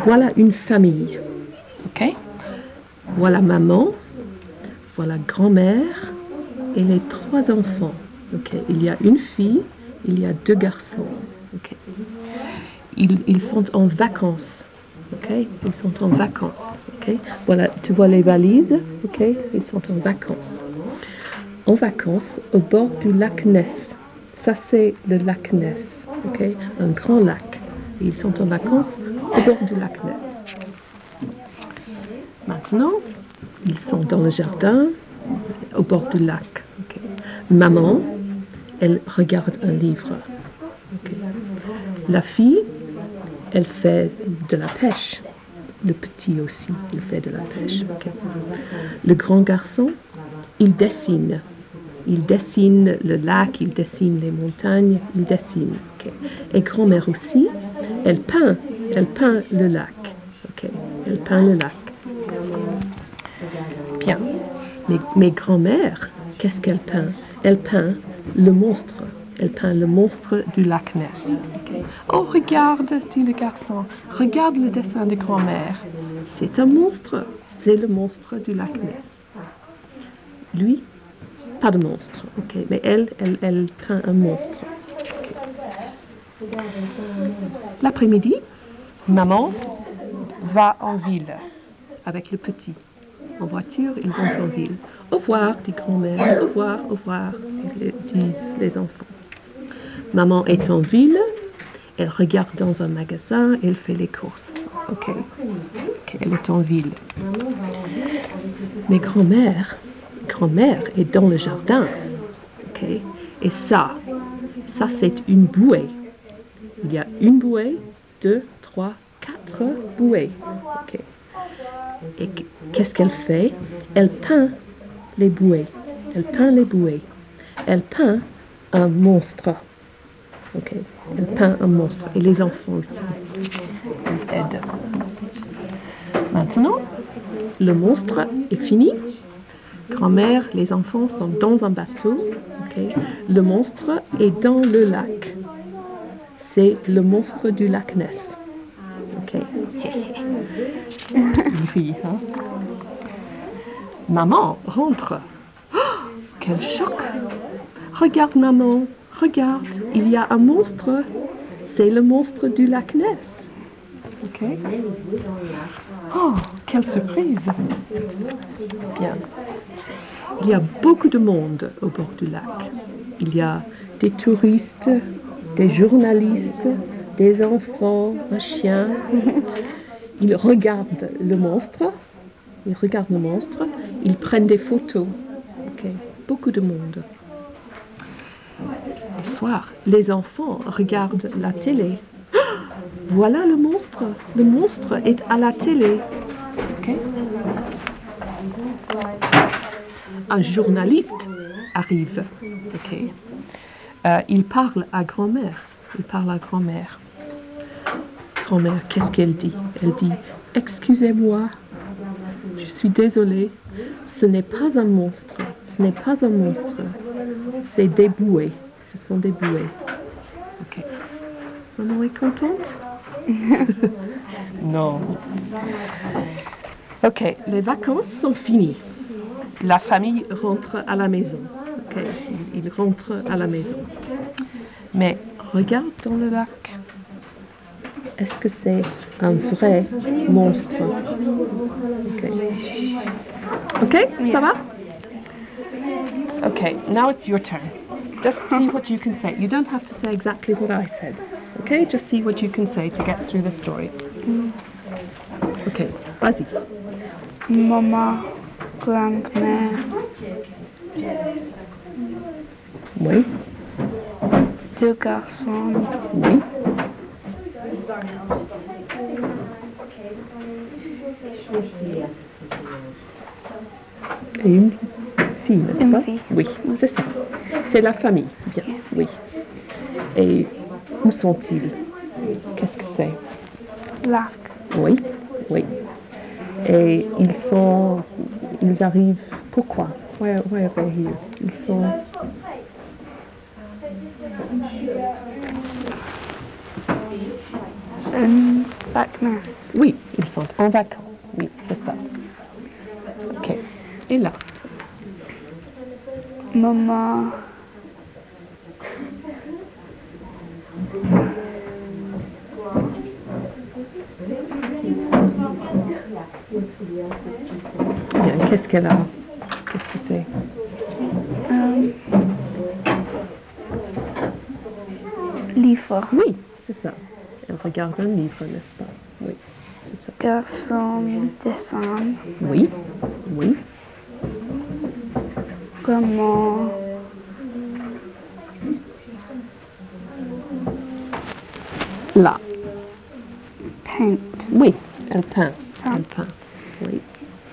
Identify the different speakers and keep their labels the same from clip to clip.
Speaker 1: Voilà une famille. OK? Voilà maman, voilà grand-mère et les 3 enfants. OK? Il y a une fille, il y a 2 garçons. OK? Ils sont en vacances. OK? Ils sont en vacances. OK? Voilà, tu vois les valises. OK? Ils sont en vacances. En vacances au bord du lac Ness. Ça, c'est le lac Ness. OK? Un grand lac. Et ils sont en vacances au bord du lac Ness. Maintenant, ils sont dans le jardin au bord du lac. OK? Maman, elle regarde un livre. OK? La fille, elle fait de la pêche. Le petit aussi, il fait de la pêche. Okay. Le grand garçon, il dessine. Il dessine le lac, il dessine les montagnes, il dessine. Okay. Et grand-mère aussi, elle peint le lac. Okay. Elle peint le lac. Bien. Mais grand-mère, qu'est-ce qu'elle peint? Elle peint le monstre. Elle peint le monstre du lac Ness. Okay. Oh, regarde, dit le garçon, regarde le dessin de grand-mère. C'est un monstre. C'est le monstre du lac Ness. Lui, pas de monstre. Okay. Mais elle peint un monstre. Okay. L'après-midi, maman va en ville avec le petit. En voiture, ils vont en ville. Au revoir, dit grand-mère. Au revoir, disent les enfants. Maman est en ville, elle regarde dans un magasin, elle fait les courses. OK, elle est en ville. Mais grand-mère est dans le jardin. OK, et ça c'est une bouée. Il y a une bouée, 2, 3, 4 bouées. OK. Et qu'est-ce qu'elle fait? Elle peint les bouées. Elle peint les bouées. Elle peint un monstre. OK. Elle peint un monstre. Et les enfants aussi. Ils aident. Maintenant, le monstre est fini. Grand-mère, les enfants sont dans un bateau. Okay. Le monstre est dans le lac. C'est le monstre du lac Ness. OK. Oui, hein? Maman rentre. Oh, quel choc! Regarde, maman, regarde, il y a un monstre. C'est le monstre du lac Ness. OK? Oh, quelle surprise! Bien. Il y a beaucoup de monde au bord du lac. Il y a des touristes, des journalistes, des enfants, un chien. Ils regardent le monstre. Ils prennent des photos. Okay. Beaucoup de monde. Le soir, les enfants regardent la télé. Voilà le monstre. Le monstre est à la télé. Okay. Un journaliste arrive. Okay. Il parle à grand-mère. Grand-mère, qu'est-ce qu'elle dit? Elle dit, excusez-moi, je suis désolée, ce n'est pas un monstre. C'est des bouées. Ce sont des bouées. Ok. Maman est contente? Non. Ok, les vacances sont finies. La famille rentre à la maison. Ok, ils rentrent à la maison. Mais regarde dans le lac. Est-ce que c'est un vrai monstre? Ok, ça va? Okay, now it's your turn. Just see what you can say. You don't have to say exactly what I said. Okay, just see what you can say to get through the story. Okay, vas-y.
Speaker 2: Maman, grand-mère.
Speaker 1: Oui.
Speaker 2: 2 garçons.
Speaker 1: Oui. Et une fille, n'est-ce pas?
Speaker 2: Fille.
Speaker 1: Oui, c'est ça. C'est la famille. Bien, oui. Et où sont-ils? Qu'est-ce que c'est?
Speaker 2: Lac.
Speaker 1: Oui, oui. Et ils arrivent, pourquoi? Where are they here? Ils sont...
Speaker 2: Vacances.
Speaker 1: Oui, ils sont en vacances. Oui, c'est ça. Ok. Et là?
Speaker 2: Maman.
Speaker 1: Bien, qu'est-ce qu'elle a? Qu'est-ce que c'est?
Speaker 2: Livre.
Speaker 1: Oui, c'est ça. Elle regarde un livre, n'est-ce pas? Oui, c'est ça.
Speaker 2: Garçon dessin.
Speaker 1: Oui, oui.
Speaker 2: Maman.
Speaker 1: Là.
Speaker 2: Paint.
Speaker 1: Oui, elle peint.
Speaker 2: Ah.
Speaker 1: Elle peint. Oui.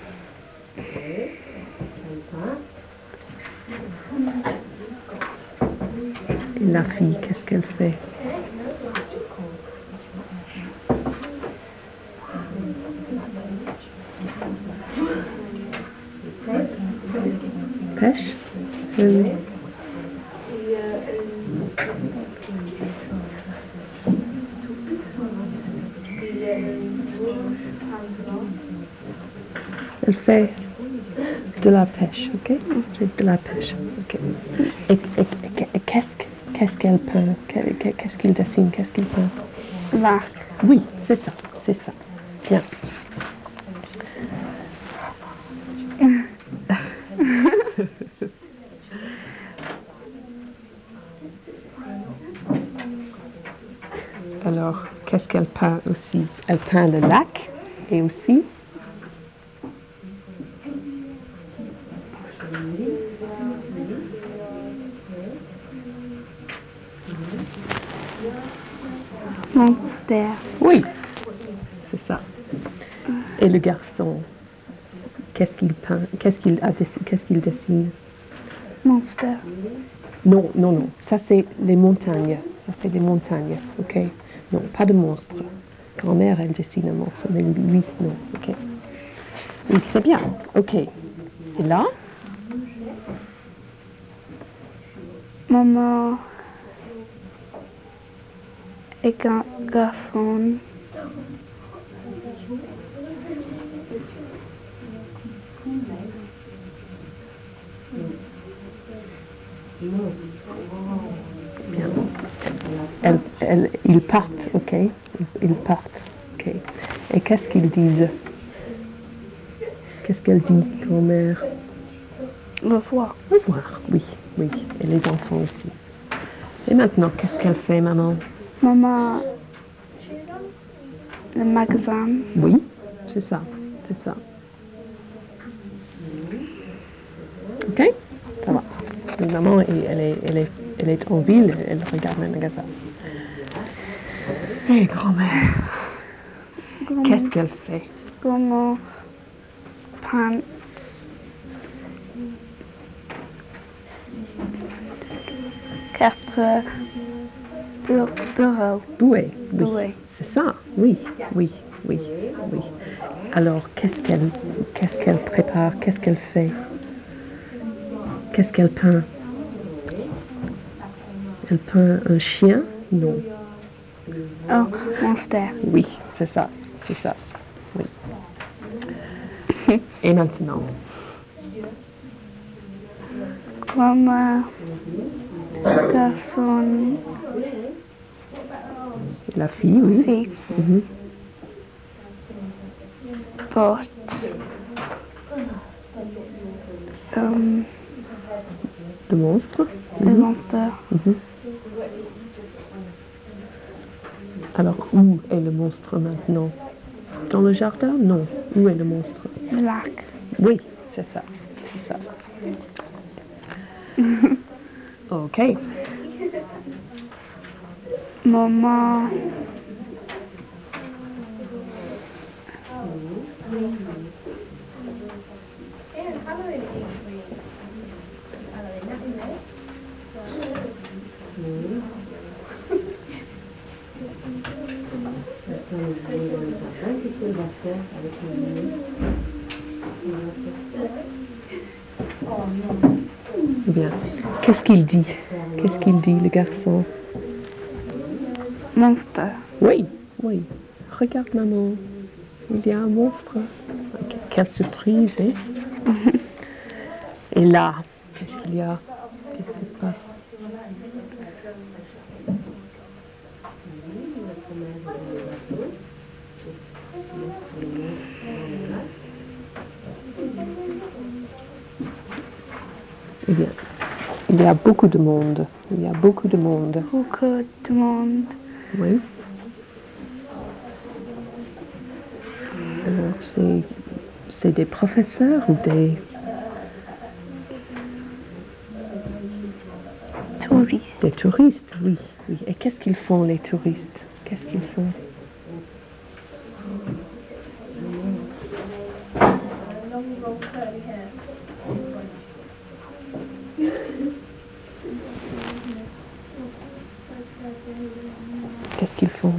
Speaker 1: Et la fille, qu'est-ce qu'elle fait? Pêche? Elle fait de la pêche, ok? De la pêche, ok. Et qu'est-ce qu'elle peint? Qu'est-ce qu'il dessine? Qu'est-ce qu'il peint?
Speaker 2: Lac.
Speaker 1: Oui, c'est ça, c'est ça. Bien. Alors, qu'est-ce qu'elle peint aussi? Elle peint le lac et aussi
Speaker 2: Monster.
Speaker 1: oui, c'est ça. Et le garçon, qu'est-ce qu'il peint? Qu'est-ce qu'il dessine?
Speaker 2: Monster.
Speaker 1: Non, non, non. Ça, c'est les montagnes. Ça, c'est les montagnes, ok? Non, pas de monstre. Grand-mère, elle dessine un monstre, mais lui, non, ok? Oui, c'est bien, ok. Et là?
Speaker 2: Maman. Et garçon.
Speaker 1: Bien. Ils partent, ok? Ils partent, ok? Et qu'est-ce qu'ils disent? Qu'est-ce qu'elle dit, grand-mère?
Speaker 2: Au revoir.
Speaker 1: Au revoir, oui, oui. Et les enfants aussi. Et maintenant, qu'est-ce qu'elle fait, maman?
Speaker 2: Maman. Le magasin.
Speaker 1: Oui, c'est ça, c'est ça. Ok? Ça va. Et maman, elle est en ville, elle regarde le magasin. Et grand-mère, qu'est-ce qu'elle fait?
Speaker 2: Maman. Pants. Quatre. Bureau.
Speaker 1: Oui, oui.
Speaker 2: Oui.
Speaker 1: C'est ça, oui, oui, oui, oui. Alors, qu'est-ce qu'elle prépare? Qu'est-ce qu'elle fait? Qu'est-ce qu'elle peint? Elle peint un chien? Non.
Speaker 2: Oh, monster.
Speaker 1: Oui, c'est ça, c'est ça. Oui. Et maintenant?
Speaker 2: Maman. Garçon.
Speaker 1: La fille, oui.
Speaker 2: Fille.
Speaker 1: Mhm.
Speaker 2: Porte.
Speaker 1: Le monstre.
Speaker 2: Le monster.
Speaker 1: Alors, où est le monstre maintenant? Dans le jardin? Non. Où est le monstre?
Speaker 2: Le lac.
Speaker 1: Oui, c'est ça, c'est ça. Ok.
Speaker 2: Maman.
Speaker 1: Bien. Qu'est-ce qu'il dit? Qu'est-ce qu'il dit, le garçon?
Speaker 2: Monster.
Speaker 1: Oui, oui. regarde maman, il y a un monstre. Quelle surprise, hein? Et là, qu'est-ce qu'il y a? Qu'est-ce qui se passe? Eh bien, il y a beaucoup de monde. Il y a beaucoup de monde.
Speaker 2: Beaucoup de monde.
Speaker 1: Oui. Alors, c'est des professeurs ou des
Speaker 2: Touristes.
Speaker 1: des touristes? Oui, oui. Et qu'est-ce qu'ils font, les touristes? Qu'est-ce qu'ils font? Qu'est-ce qu'ils font?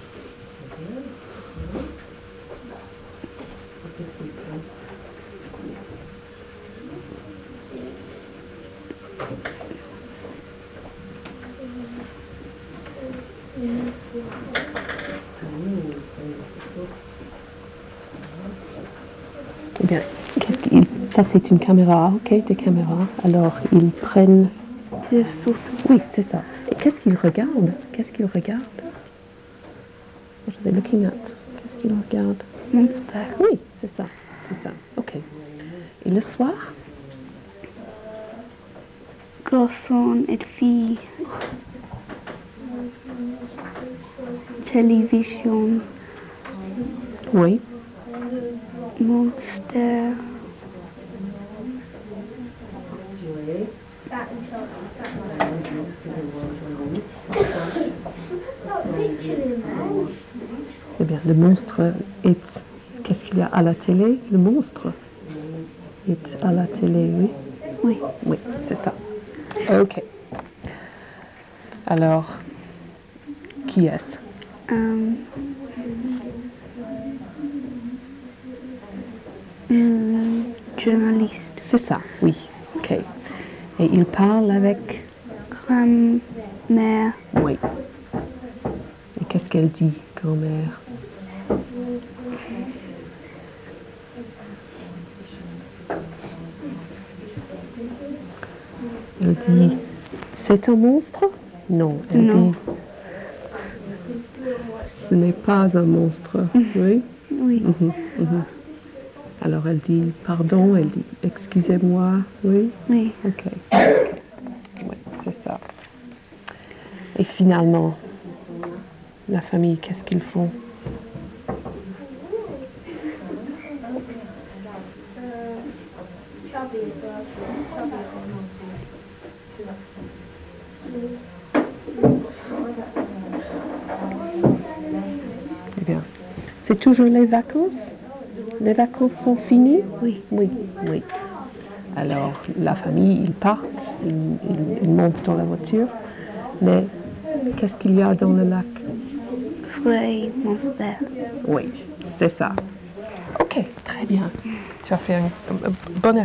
Speaker 1: Eh bien, ça c'est une caméra, ok, des caméras. Alors, ils prennent...
Speaker 2: Des photos.
Speaker 1: Oui, c'est ça. Et qu'est-ce qu'ils regardent? Qu'est-ce qu'ils regardent? What are they looking at? Qu'est-ce qu'ils regardent?
Speaker 2: Monster.
Speaker 1: Oui, c'est ça. C'est ça. Ok. Et le soir?
Speaker 2: Garçons et filles. Télévision.
Speaker 1: Oui.
Speaker 2: Monster.
Speaker 1: Eh bien, le monstre est... Qu'est-ce qu'il y a à la télé? Le monstre est à la télé, oui.
Speaker 2: Oui.
Speaker 1: Oui, c'est ça. Ok. Alors, qui est-ce?
Speaker 2: Journaliste.
Speaker 1: C'est ça, oui. Ok. Et il parle avec...
Speaker 2: Grand-mère.
Speaker 1: Oui. Et qu'est-ce qu'elle dit, grand-mère? Elle dit, c'est un monstre? Non, elle
Speaker 2: Non.
Speaker 1: dit, ce n'est pas un monstre. Oui?
Speaker 2: Oui.
Speaker 1: Alors elle dit, pardon, elle dit, excusez-moi. Oui?
Speaker 2: Oui.
Speaker 1: Ok. Oui, c'est ça. Et finalement, la famille, qu'est-ce qu'ils font? Eh bien, c'est toujours les vacances? Les vacances sont finies?
Speaker 2: Oui.
Speaker 1: Oui, oui. Alors, la famille, ils partent, ils montent dans la voiture. Mais qu'est-ce qu'il y a dans le lac?
Speaker 2: Frey Monster.
Speaker 1: Oui, c'est ça. Ok, très bien. Tu as fait un bon